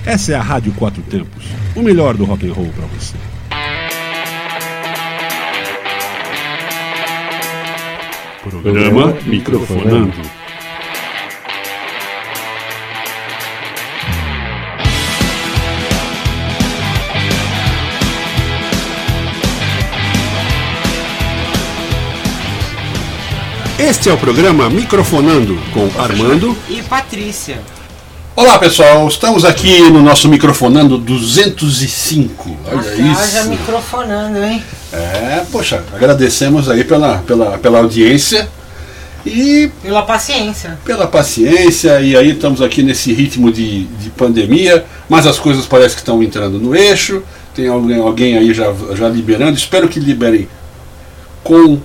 Essa é a Rádio Quatro Tempos, o melhor do rock and roll para você. Programa Microfonando. Este é o programa Microfonando com Armando e Patrícia. Olá pessoal, estamos aqui no nosso Microfonando 205. Olha isso. Já microfonando, hein? Poxa, agradecemos aí pela audiência e pela paciência. E aí estamos aqui nesse ritmo de pandemia, mas as coisas parecem que estão entrando no eixo. Tem alguém aí já liberando, espero que liberem com,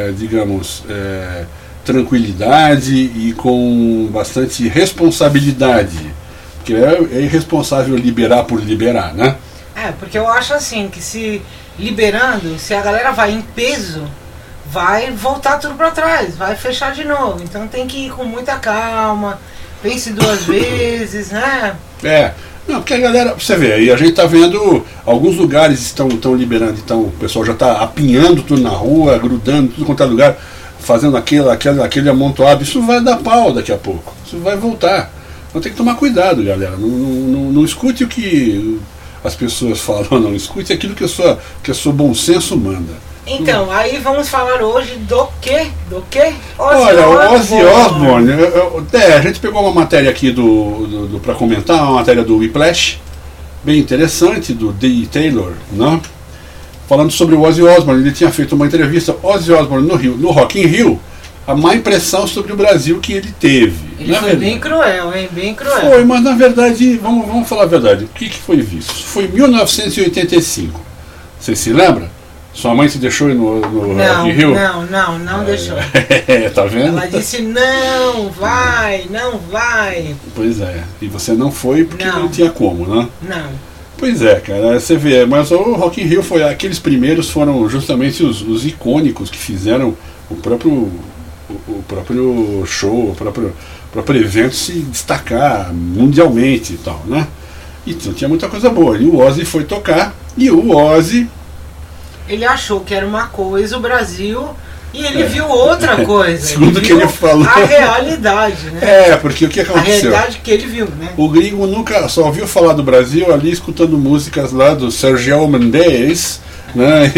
tranquilidade e com bastante responsabilidade, porque é irresponsável liberar por liberar, né? Porque eu acho assim, que se liberando, se a galera vai em peso, vai voltar tudo para trás, vai fechar de novo, então tem que ir com muita calma, pense duas vezes, né? Não, porque a galera, você vê, aí a gente tá vendo alguns lugares estão liberando, então o pessoal já tá apinhando tudo na rua, grudando tudo quanto é lugar, fazendo aquele amontoado. Isso vai dar pau daqui a pouco, isso vai voltar. Então tem que tomar cuidado, galera. Não escute o que as pessoas falam, não escute aquilo que o seu bom senso manda. Então, aí vamos falar hoje do quê? Olha, o Ozzy Osbourne, a gente pegou uma matéria aqui para comentar, uma matéria do Whiplash, bem interessante, do Dee Taylor, né? Falando sobre o Ozzy Osbourne. Ele tinha feito uma entrevista, Ozzy Osbourne no Rock in Rio, a má impressão sobre o Brasil que ele teve. Ele foi bem cruel, hein? Bem cruel. Foi, mas na verdade, vamos falar a verdade, o que foi visto? Foi em 1985, você se lembra? Sua mãe se deixou ir no Rock in Rio? Não deixou. Tá vendo? Ela disse, não vai. Pois é, e você não foi porque não tinha como, né? Não. Pois é, cara, você vê, mas o Rock in Rio aqueles primeiros foram justamente os icônicos que fizeram o próprio show, o próprio evento se destacar mundialmente e tal, né? Então tinha muita coisa boa. E o Ozzy foi tocar, e o Ozzy... Ele achou que era uma coisa, o Brasil, e ele viu outra coisa. Segundo o que ele falou. A realidade, né? Porque o que aconteceu? A realidade que ele viu, né? O gringo nunca só ouviu falar do Brasil ali escutando músicas lá do Sergio Mendes, né?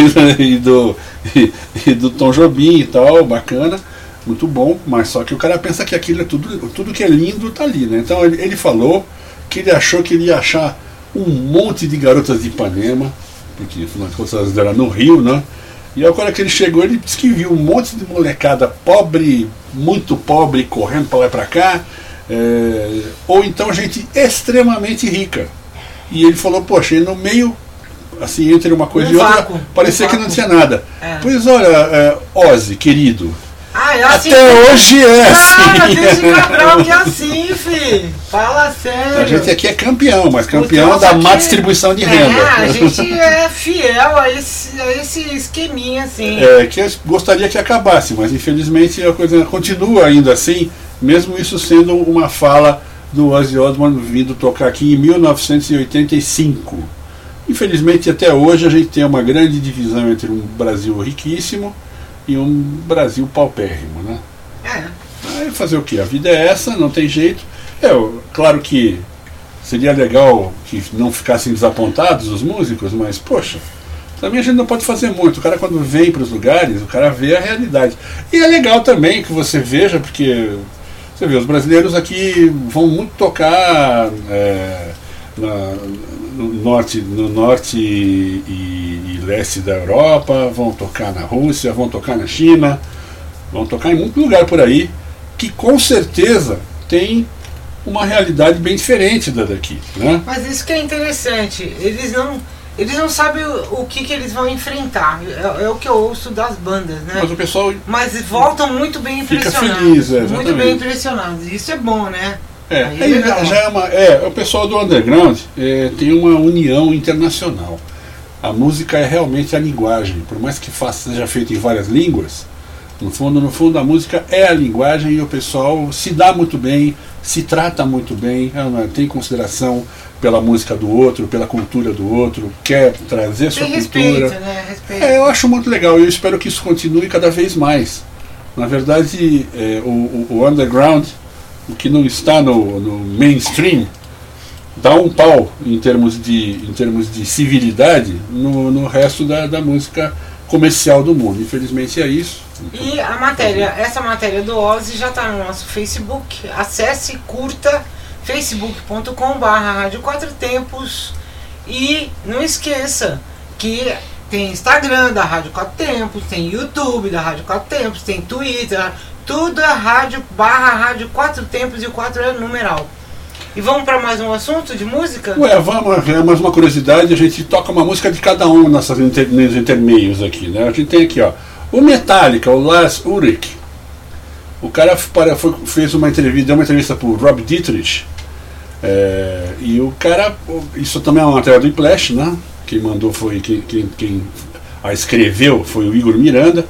e do Tom Jobim e tal, bacana, muito bom, mas só que o cara pensa que aquilo é tudo que é lindo tá ali, né? Então ele falou que ele achou que ele ia achar um monte de garotas de Ipanema, porque afinal de contas era no Rio, né? E agora que ele chegou, ele disse que viu um monte de molecada pobre, muito pobre, correndo para lá e para cá, ou então gente extremamente rica. E ele falou, poxa, e no meio, assim, entre uma coisa e outra, parecia que não tinha nada. Pois olha, Ozzy, querido, assim, até hoje é assim. Desde Cabral que é assim, filho. Fala sério. A gente aqui é campeão, mas campeão da má distribuição de renda. A gente é fiel a esse esqueminha, assim. Que eu gostaria que acabasse, mas infelizmente a coisa continua ainda assim, mesmo isso sendo uma fala do Ozzy Osbourne vindo tocar aqui em 1985. Infelizmente até hoje a gente tem uma grande divisão entre um Brasil riquíssimo e um Brasil paupérrimo, né? Aí fazer o que? A vida é essa, não tem jeito. Claro que seria legal que não ficassem desapontados os músicos, mas poxa, também a gente não pode fazer muito. O cara quando vem para os lugares, o cara vê a realidade. E é legal também que você veja, porque você vê, os brasileiros aqui vão muito tocar no norte e leste da Europa, vão tocar na Rússia, vão tocar na China, vão tocar em muito lugar por aí, que com certeza tem uma realidade bem diferente da daqui, né? Mas isso que é interessante, eles não sabem o que eles vão enfrentar, é o que eu ouço das bandas, né? Mas o pessoal voltam muito bem impressionados, feliz, muito bem impressionados, isso é bom, né? O pessoal do underground tem uma união internacional. A música é realmente a linguagem, por mais que seja feita em várias línguas, No fundo, a música é a linguagem e o pessoal se dá muito bem, se trata muito bem, tem consideração pela música do outro, pela cultura do outro, quer trazer sua cultura. Né? Respeito. Eu acho muito legal e eu espero que isso continue cada vez mais. Na verdade, o underground, o que não está no mainstream, dá um pau em termos de civilidade no resto da música comercial do mundo. Infelizmente é isso. E essa matéria do Ozzy já está no nosso Facebook. Acesse, curta, facebook.com/Rádio Quatro Tempos. E não esqueça que tem Instagram da Rádio Quatro Tempos, tem YouTube da Rádio Quatro Tempos, tem Twitter, tudo é Rádio Quatro Tempos e o 4 é numeral. E vamos para mais um assunto de música? Vamos, é mais uma curiosidade, a gente toca uma música de cada um nos intermeios aqui, né? A gente tem aqui, ó, o Metallica, o Lars Ulrich. O cara fez deu uma entrevista pro Rob Dietrich, e o cara, isso também é uma matéria do Whiplash, né? Quem mandou foi, quem a escreveu foi o Igor Miranda.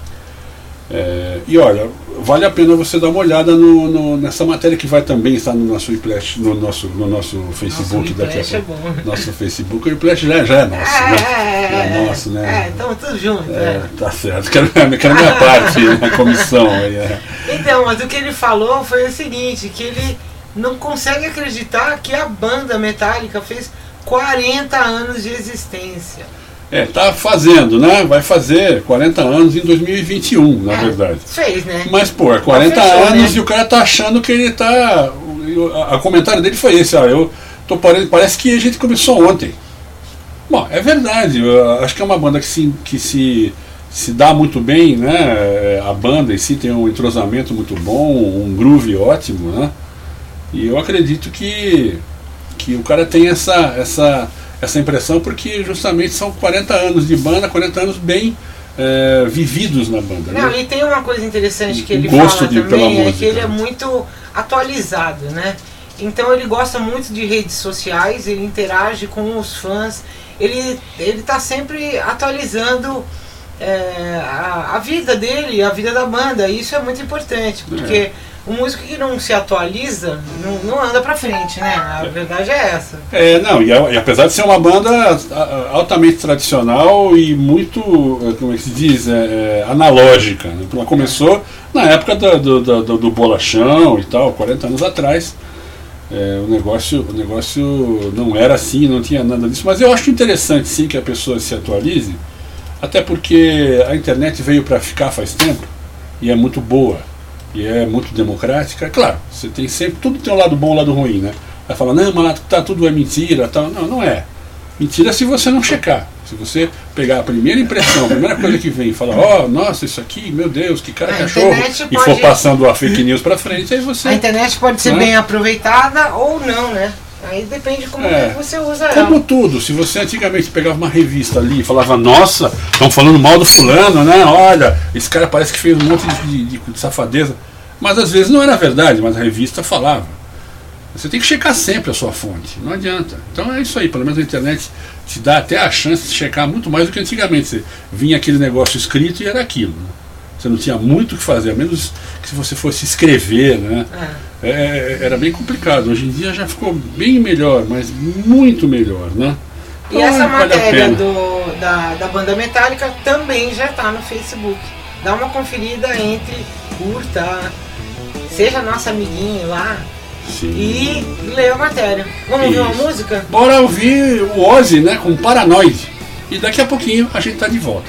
E olha, vale a pena você dar uma olhada nessa matéria que vai também estar no nosso Whiplash, no nosso Facebook daqui a pouco. É bom. Nosso Facebook, o Whiplash já é nosso, né? É nosso, né? Estamos todos juntos. Tá certo, quero minha parte na comissão. Então, mas o que ele falou foi o seguinte, que ele não consegue acreditar que a banda Metallica fez 40 anos de existência. Tá fazendo, né? Vai fazer 40 anos em 2021, na verdade. Fez, né? Mas, pô, é 40 anos, né? E o cara tá achando que ele tá... O comentário dele foi esse, parece que a gente começou ontem. Bom, é verdade, eu acho que é uma banda que se dá muito bem, né? A banda em si tem um entrosamento muito bom, um groove ótimo, né? E eu acredito que o cara tem essa impressão porque justamente são 40 anos de banda, 40 anos bem vividos na banda. Não, né? E tem uma coisa interessante que ele fala também, que ele é muito atualizado, né? Então ele gosta muito de redes sociais, ele interage com os fãs, ele está sempre atualizando a vida dele, a vida da banda, e isso é muito importante, porque o músico que não se atualiza não anda pra frente, né? A verdade é essa. E apesar de ser uma banda altamente tradicional e muito, como é que se diz, analógica, né? Ela começou na época do bolachão e tal, 40 anos atrás. O negócio não era assim, não tinha nada disso, mas eu acho interessante sim que a pessoa se atualize, até porque a internet veio para ficar faz tempo e é muito boa e é muito democrática. Claro, você tem sempre, tudo tem um lado bom e um lado ruim, né? Vai falar, não, mas tudo é mentira, tal. Não é. Mentira se você não checar. Se você pegar a primeira impressão, a primeira coisa que vem e falar, nossa, isso aqui, meu Deus, que cara cachorro, e for passando a fake news pra frente, aí você... A internet pode ser bem aproveitada ou não, né? Aí depende de como você usa ela. Como tudo, se você antigamente pegava uma revista ali e falava, nossa, estão falando mal do fulano, né? Olha, esse cara parece que fez um monte de safadeza. Mas às vezes não era verdade, mas a revista falava. Você tem que checar sempre a sua fonte, não adianta. Então é isso aí, pelo menos a internet te dá até a chance de checar muito mais do que antigamente. Você vinha aquele negócio escrito e era aquilo, né? Você não tinha muito o que fazer, a menos que se você fosse escrever, né? Era bem complicado. Hoje em dia já ficou bem melhor, mas muito melhor, né? Então, e essa matéria da banda Metallica também já está no Facebook. Dá uma conferida, curta, seja nosso amiguinho lá. Sim. E lê a matéria. Vamos ouvir uma música? Bora ouvir o Ozzy, né, com Paranoid. E daqui a pouquinho a gente tá de volta.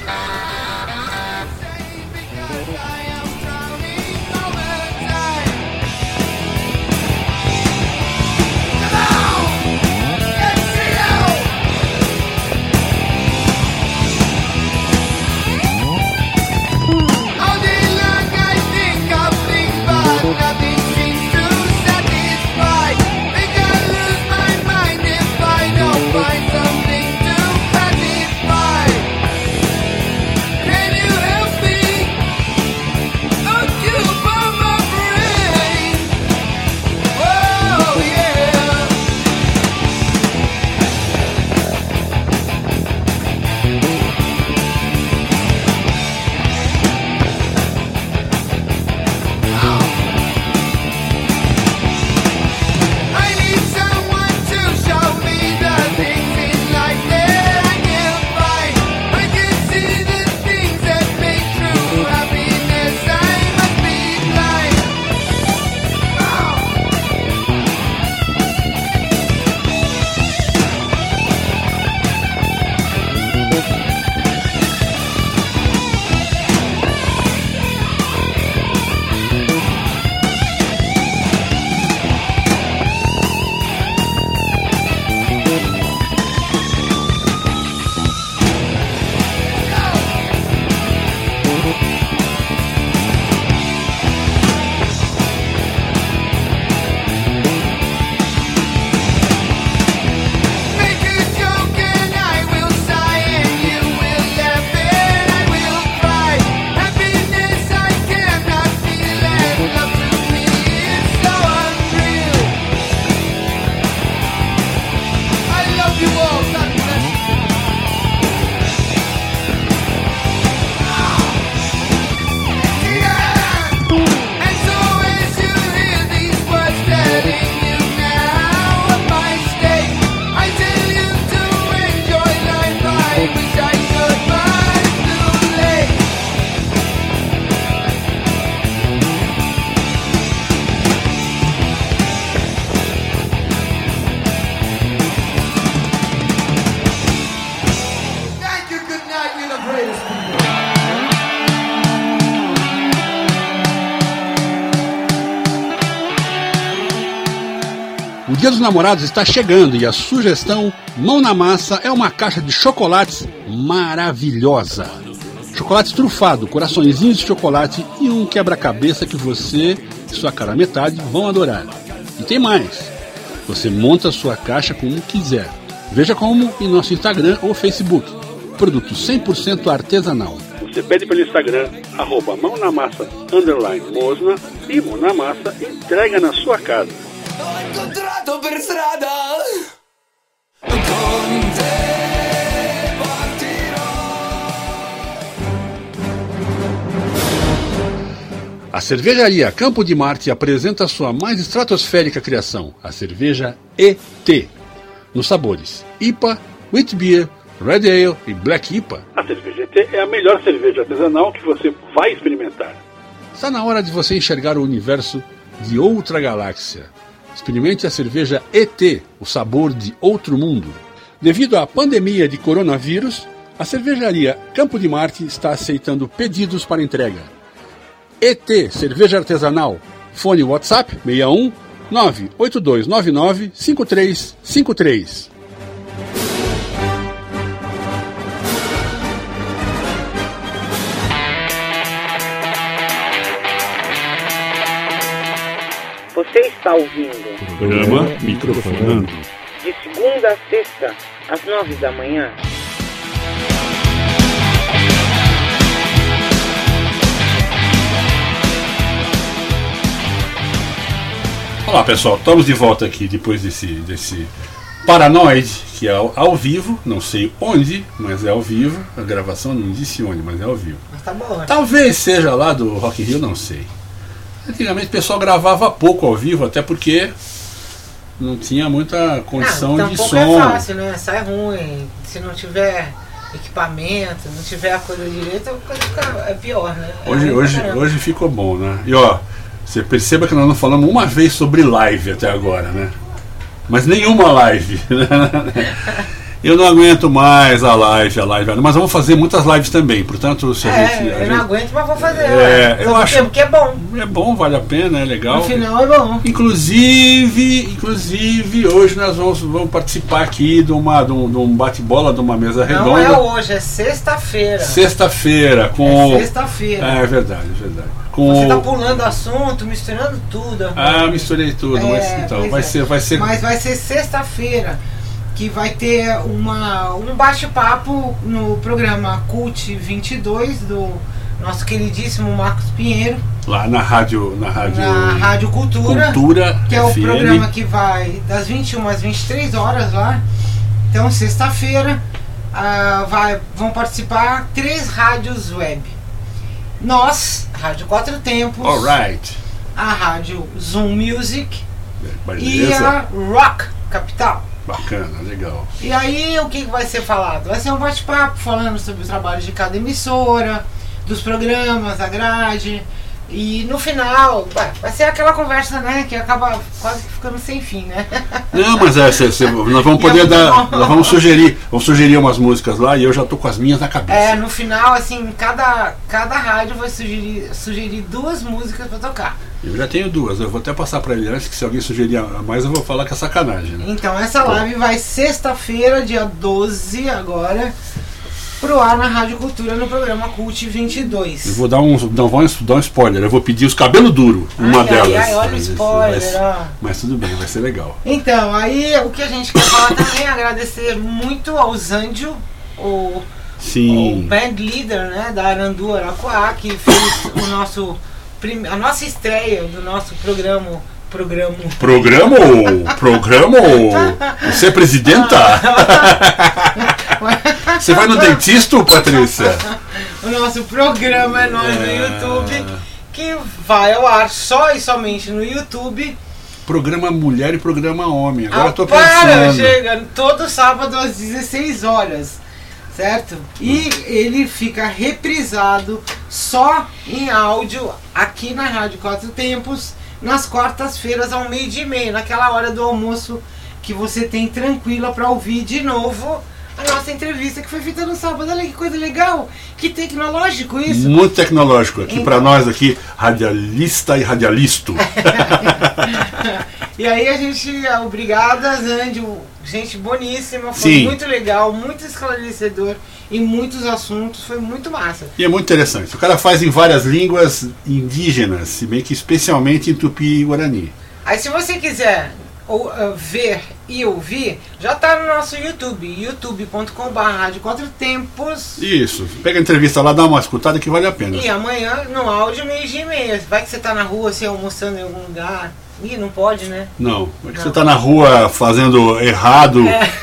O Dia dos Namorados está chegando e a sugestão Mão na Massa é uma caixa de chocolates maravilhosa. Chocolate trufado, coraçõezinhos de chocolate e um quebra-cabeça que você e sua cara metade vão adorar. E tem mais. Você monta a sua caixa como quiser. Veja como em nosso Instagram ou Facebook. Produto 100% artesanal. Você pede pelo Instagram, @mãonamassa_Mosna e Mão na Massa entrega na sua casa. A cervejaria Campo de Marte apresenta a sua mais estratosférica criação, a cerveja ET, nos sabores IPA, Wheat Beer, Red Ale e Black IPA. A cerveja ET é a melhor cerveja artesanal que você vai experimentar. Está na hora de você enxergar o universo de outra galáxia. Experimente a cerveja ET, o sabor de outro mundo. Devido à pandemia de coronavírus, a cervejaria Campo de Marte está aceitando pedidos para entrega. ET, cerveja artesanal. Fone WhatsApp 61 98299 5353. Você está ouvindo Programa Microfonando. de segunda a sexta, às 9 da manhã. Olá pessoal, estamos de volta aqui depois desse Paranoide, que é ao vivo, não sei onde, mas é ao vivo. A gravação não disse onde, mas é ao vivo. Mas tá bom. Talvez seja lá do Rock in Rio, não sei. Antigamente o pessoal gravava pouco ao vivo, até porque não tinha muita condição de som. É fácil, né? Sai ruim. Se não tiver equipamento, não tiver a coisa direita, a coisa fica pior, né? Hoje ficou bom, né? E ó, você perceba que nós não falamos uma vez sobre live até agora, né? Mas nenhuma live. Eu não aguento mais a live. Mas vamos fazer muitas lives também, portanto, se a gente... Eu não aguento, mas vou fazer. Eu acho porque é bom. É bom, vale a pena, é legal. No final é bom. Inclusive hoje nós vamos participar aqui de um bate-bola, de uma mesa redonda. Não é hoje, é sexta-feira. Sexta-feira. Sexta-feira. É verdade. Você está pulando assunto, misturando tudo. Misturei tudo, vai ser. Mas vai ser sexta-feira, que vai ter um bate-papo no programa Cult 22 do nosso queridíssimo Marcos Pinheiro. Lá na Rádio Cultura, que é o programa que vai das 21 às 23 horas lá. Então, sexta-feira, vão participar 3 rádios web. Nós, Rádio Quatro Tempos, Alright. a Rádio Zoom Music Beleza. e a Rock Capital. Bacana, legal. E aí, o que vai ser falado? Vai ser um bate-papo falando sobre o trabalho de cada emissora, dos programas, a grade. E no final, vai ser aquela conversa, né, que acaba quase ficando sem fim, né? Não, mas nós vamos poder nós vamos sugerir umas músicas lá e eu já tô com as minhas na cabeça. No final, assim, cada rádio vai sugerir 2 músicas pra tocar. Eu já tenho 2, eu vou até passar pra ele antes, que se alguém sugerir a mais eu vou falar que é sacanagem, né? Então, essa live vai sexta-feira, dia 12 agora, pro ar na Rádio Cultura no programa Cult 22. Eu vou dar um spoiler, eu vou pedir os cabelos duros, uma delas. Olha o spoiler, mas tudo bem, vai ser legal. Então, aí o que a gente quer falar também é agradecer muito ao Zandio, o band leader, né, da Arandu Araquá, que fez a nossa estreia do nosso programa. Você é presidenta? Você vai no dentista, Patrícia? O nosso programa é nós no YouTube, que vai ao ar só e somente no YouTube. Programa Mulher e Programa Homem. Agora eu tô pensando. Chega todo sábado às 16 horas, certo? E ele fica reprisado só em áudio aqui na Rádio Quatro Tempos, nas quartas-feiras ao 12:30, naquela hora do almoço que você tem tranquila para ouvir de novo a nossa entrevista que foi feita no sábado. Olha que coisa legal, que tecnológico isso. Muito tecnológico aqui, então, para nós aqui, radialista e radialisto. E aí a gente, obrigada, Zandi, gente boníssima, foi Sim. muito legal, muito esclarecedor em muitos assuntos, foi muito massa. E é muito interessante. O cara faz em várias línguas indígenas, se bem que especialmente em Tupi e Guarani. Aí se você quiser ver e ouvir, já tá no nosso YouTube, youtube.com/Rádio Quatro Tempos. Isso, pega a entrevista lá, dá uma escutada que vale a pena. E amanhã no áudio 12:30. Vai que você tá na rua, você almoçando em algum lugar. Ih, não pode, né? Não, é que Não. você tá na rua fazendo errado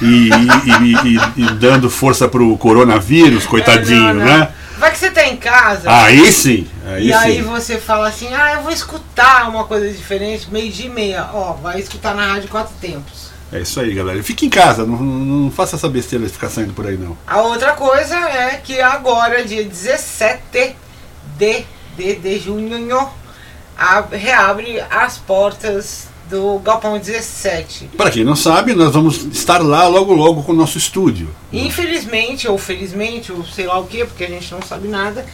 e dando força pro coronavírus, coitadinho, Não. né? Vai que você tá em casa. Aí sim, E aí sim. você fala assim, eu vou escutar uma coisa diferente, 12:30. Ó, vai escutar na Rádio Quatro Tempos. É isso aí, galera. Fique em casa, não faça essa besteira de ficar saindo por aí, não. A outra coisa é que agora, dia 17 de junho, reabre as portas do Galpão 17. Para quem não sabe, nós vamos estar lá logo com o nosso estúdio. Infelizmente, ou felizmente, ou sei lá o que, porque a gente não sabe nada,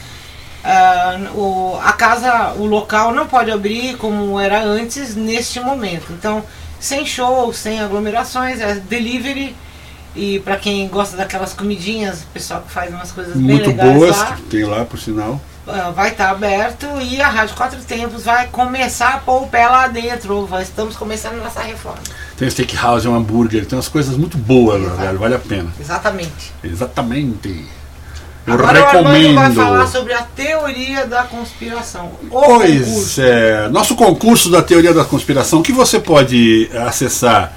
o local não pode abrir como era antes neste momento. Então, sem show, sem aglomerações, é delivery. E para quem gosta daquelas comidinhas, o pessoal que faz umas coisas bem Muito legais boas, lá, que tem lá, por sinal. vai estar aberto e a Rádio Quatro Tempos vai começar a pôr o pé lá dentro. Estamos começando a nossa reforma. Tem um steakhouse, um hambúrguer, tem umas coisas muito boas lá, Exato. velho, vale a pena. Exatamente. Exatamente. Eu Agora o Armando vai recomendo. falar sobre a teoria da conspiração. O concurso. Pois é, nosso concurso da teoria da conspiração, que você pode acessar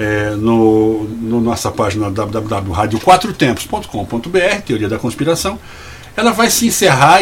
no nossa página www.radioquatrotempos.com.br, teoria da conspiração. Ela vai se encerrar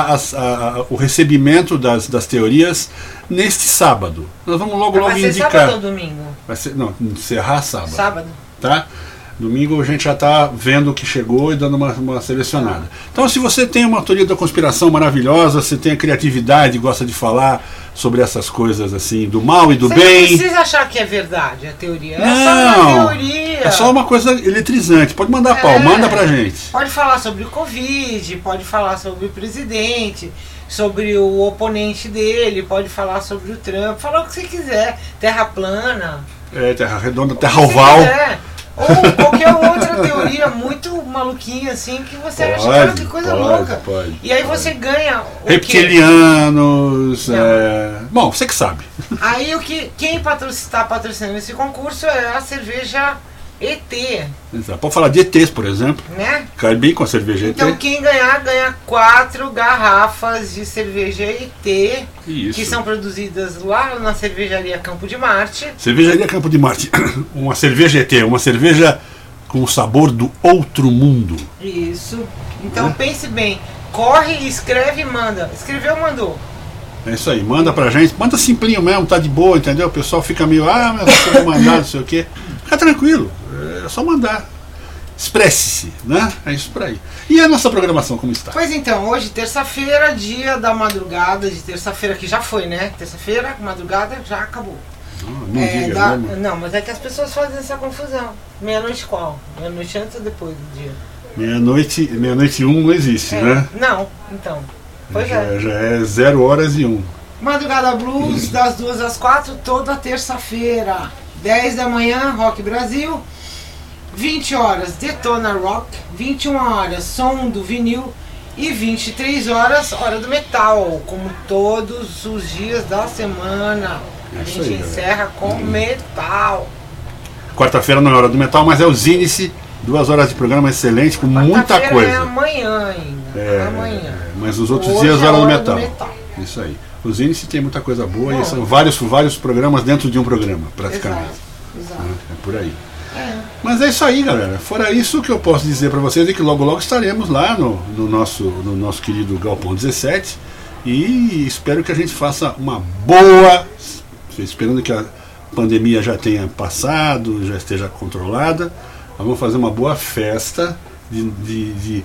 o recebimento das teorias neste sábado. Nós vamos logo Vai ser indicar. sábado ou domingo? Vai ser, não, encerrar sábado. Sábado. Tá? Domingo a gente já está vendo o que chegou e dando uma selecionada. Então, se você tem uma teoria da conspiração maravilhosa, você tem a criatividade, gosta de falar sobre essas coisas assim, do mal e do Você bem. não precisa achar que é verdade a teoria. É só Não, uma teoria. é só uma coisa eletrizante. Pode mandar pau, manda pra gente. Pode falar sobre o Covid, pode falar sobre o presidente, sobre o oponente dele, pode falar sobre o Trump, falar o que você quiser. Terra plana. Terra redonda, terra o que você oval. quiser. Ou qualquer outra teoria muito maluquinha assim que você acha, cara, que coisa louca. Pode, E aí você ganha o quê? Reptilianos. Bom, você que sabe. Aí quem está patrocinando esse concurso é a cerveja ET, Exato. Pode falar de ETs, por exemplo. né? Cai bem com a cerveja ET. Então quem ganha 4 garrafas de cerveja ET, Isso. que são produzidas lá na cervejaria Campo de Marte. Cervejaria Campo de Marte. Uma cerveja ET, uma cerveja com o sabor do outro mundo. Isso. Então pense bem, corre, escreve e manda. Escreveu, mandou. É isso aí, manda pra gente. Manda simplinho mesmo, tá de boa, entendeu? O pessoal fica meio, mas eu vou mandar, não sei o quê. Fica tranquilo, é só mandar. Expresse-se, né? É isso por aí. E a nossa programação, como está? Pois então, hoje, terça-feira, dia da madrugada de terça-feira, que já foi, né? Terça-feira, madrugada, já acabou. Não diga, né? Não, mas é que as pessoas fazem essa confusão. Meia-noite qual? Meia-noite antes ou depois do dia? Meia-noite e 1 não existe, né? Não, então. Pois é. Já é 0h01. Madrugada Blues, das 2 às 4, toda terça-feira. 10 da manhã, Rock Brasil. 20 horas, Detona Rock. 21 horas, Som do Vinil. E 23 horas, Hora do Metal. Como todos os dias da semana. A Isso gente aí, encerra com metal. Quarta-feira não é Hora do Metal, mas é o Zinice. 2 horas de programa excelente, com muita Quarta-feira coisa. É amanhã ainda. Amanhã. Mas nos outros Hoje dias é Hora do Hora Metal. do Metal. Isso aí. O Zinice tem muita coisa boa Bom. e são vários programas dentro de um programa, praticamente. Exato. É por aí. Mas é isso aí, galera. Fora isso, o que eu posso dizer para vocês é que logo estaremos lá no nosso querido Galpão 17 e espero que a gente faça uma boa, esperando que a pandemia já tenha passado, já esteja controlada. Nós vamos fazer uma boa festa de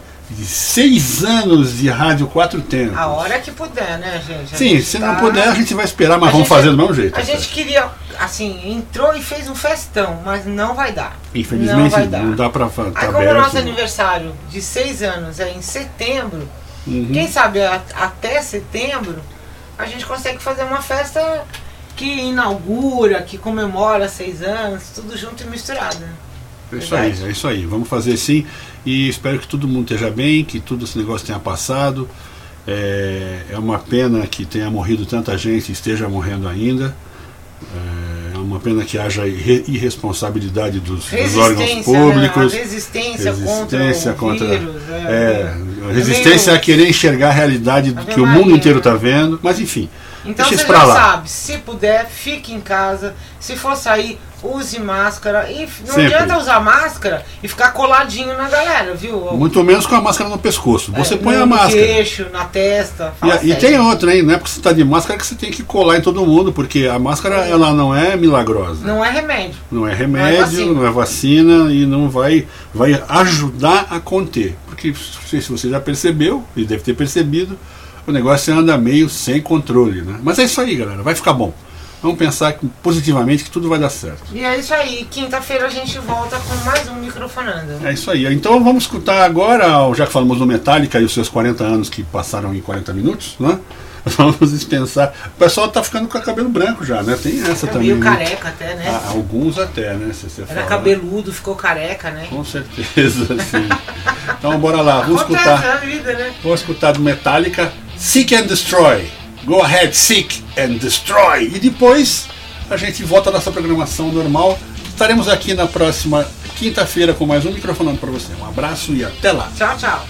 6 anos de Rádio Quatro Tempos. A hora que puder, né, gente? Sim, se não puder, a gente vai esperar, mas vamos fazer do mesmo jeito. A gente queria, assim, entrou e fez um festão, mas não vai dar. Infelizmente, não vai dar. não dá pra estar Aí, como o nosso aniversário de 6 anos é em setembro, quem sabe até setembro, a gente consegue fazer uma festa que inaugura, que comemora 6 anos, tudo junto e misturado. É isso aí. Vamos fazer sim. E espero que todo mundo esteja bem, que tudo esse negócio tenha passado. É uma pena que tenha morrido tanta gente e esteja morrendo ainda. É uma pena que haja irresponsabilidade dos órgãos públicos. Né? Resistência contra o vírus. Resistência a querer enxergar a realidade que o mundo inteiro está vendo. Mas enfim, então deixa você isso pra já lá. sabe, se puder, fique em casa. Se for sair, use máscara. E não Sempre. adianta usar máscara e ficar coladinho na galera, viu? Muito menos com a máscara no pescoço. Você põe a máscara. No queixo, na testa. E tem outra, hein? Não é porque você está de máscara que você tem que colar em todo mundo, porque a máscara ela não é milagrosa. Não é remédio. Não é remédio, não é vacina e não vai ajudar a conter. Porque, não sei se você já percebeu, e deve ter percebido, o negócio anda meio sem controle, né? Mas é isso aí, galera. Vai ficar bom. Vamos pensar positivamente que tudo vai dar certo. E é isso aí. Quinta-feira a gente volta com mais um Microfonando. É isso aí. Então vamos escutar agora, já que falamos do Metallica e os seus 40 anos que passaram em 40 minutos, né? Vamos dispensar. O pessoal tá ficando com o cabelo branco já, né? Tem essa também. Meio careca até, né? Alguns até, né? Se você Era fala, cabeludo, ficou careca, né? Com certeza, sim. Então bora lá, vamos Acontece escutar. na vida, né? Vamos escutar do Metallica, Seek and Destroy. Go ahead, seek and destroy. E depois a gente volta à nossa programação normal. Estaremos aqui na próxima quinta-feira com mais um Microfonando para você. Um abraço e até lá. Tchau, tchau.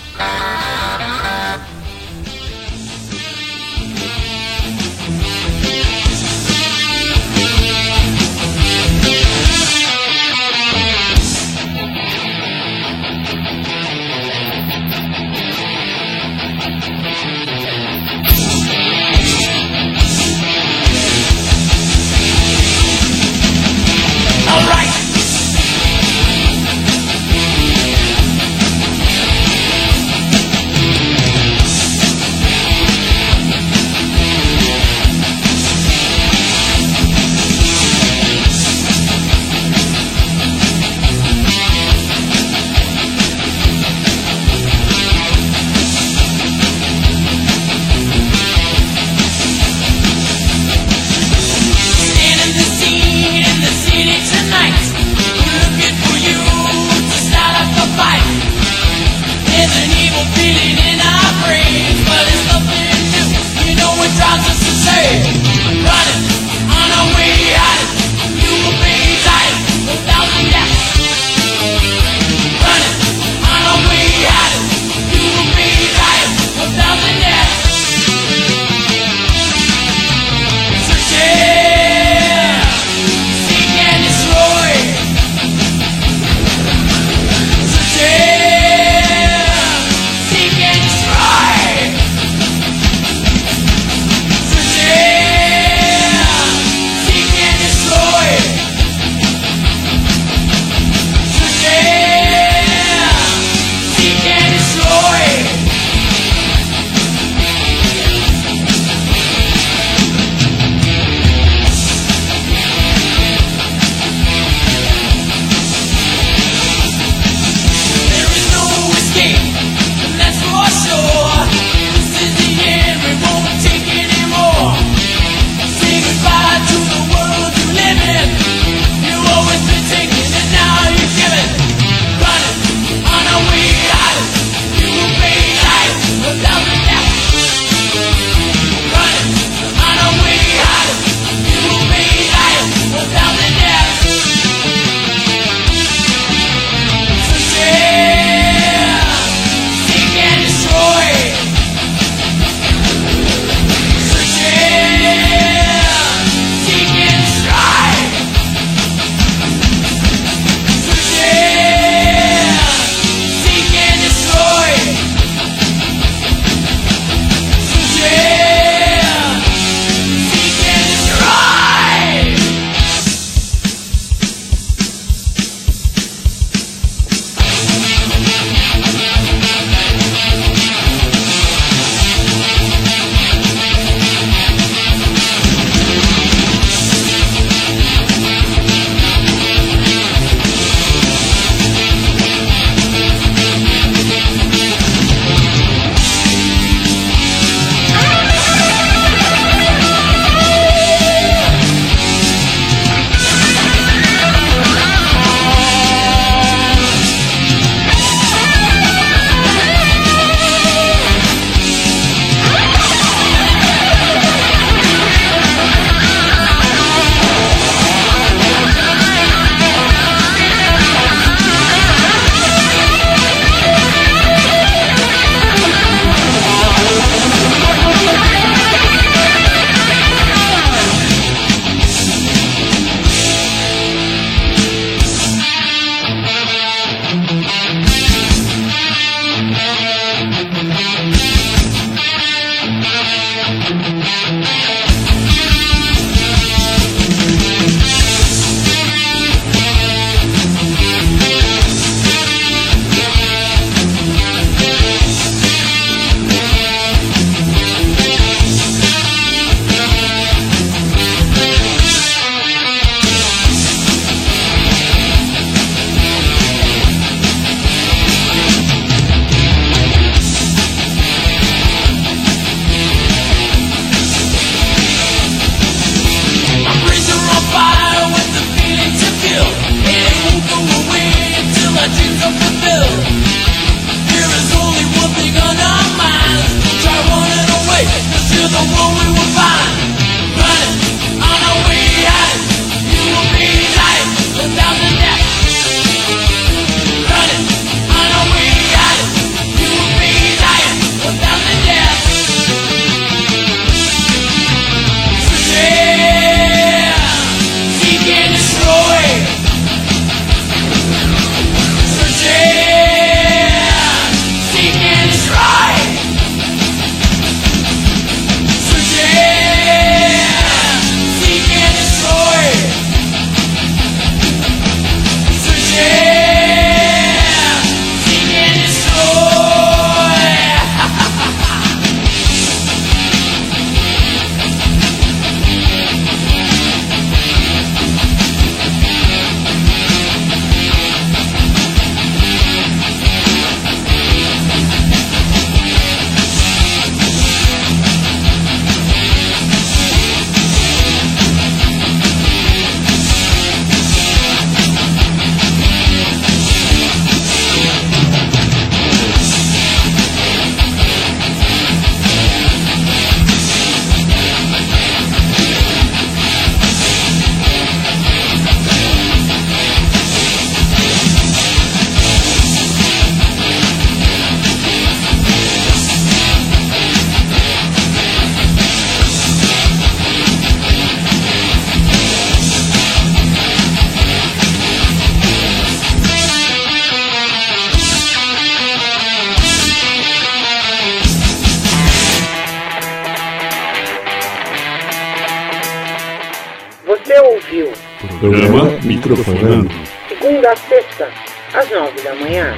Programa Microfonando. Segunda a sexta, às 9 da manhã.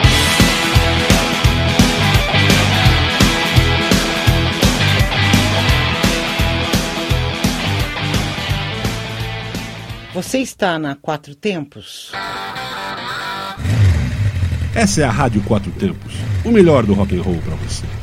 Você está na Quatro Tempos? Essa é a Rádio Quatro Tempos, o melhor do rock and roll para você.